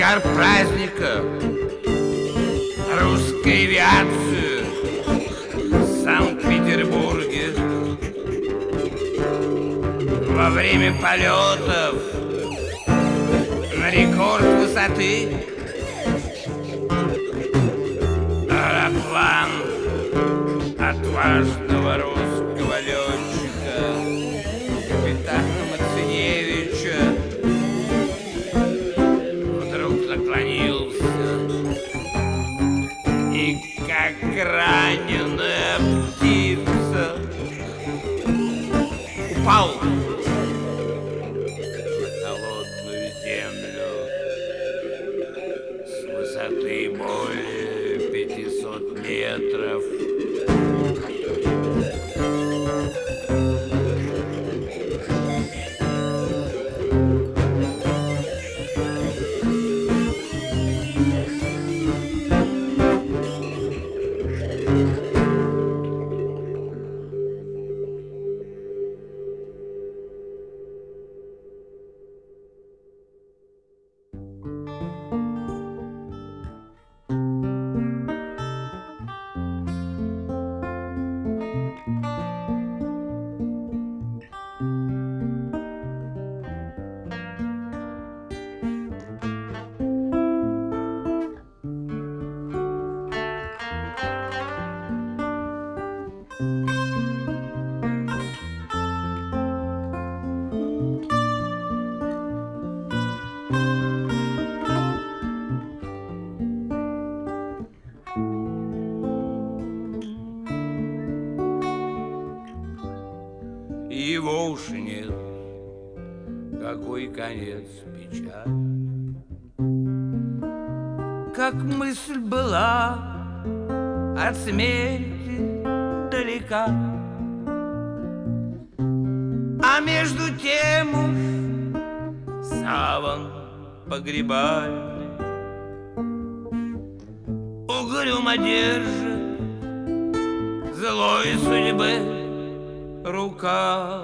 разгар праздника русской авиации в Санкт-Петербурге во время полетов на рекорд высоты аэроплан отважного русского летчика капитана Маценевича вдруг наклонился и, как раненая птица, упал на холодную землю с высоты более 500 метров. Его уж нет, какой конец печаль. Как мысль была от смерти далека, а между тем уж саван погребальный угрюмо держит злой судьбы рука.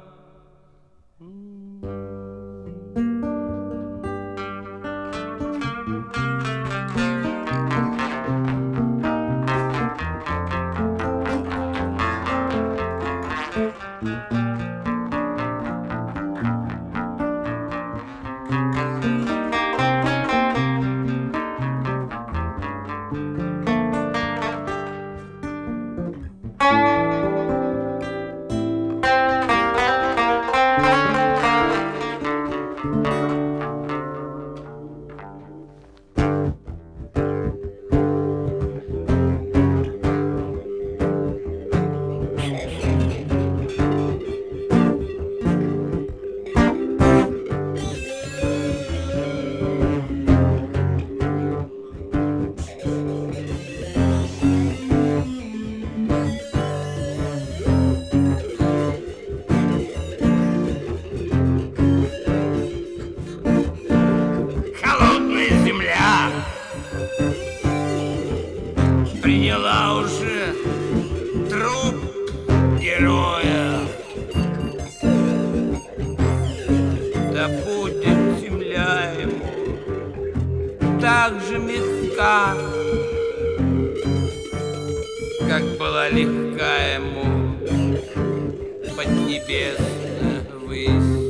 Приняла уже труп героя, да будет земля ему так же мягка, как была легка ему поднебесная высь.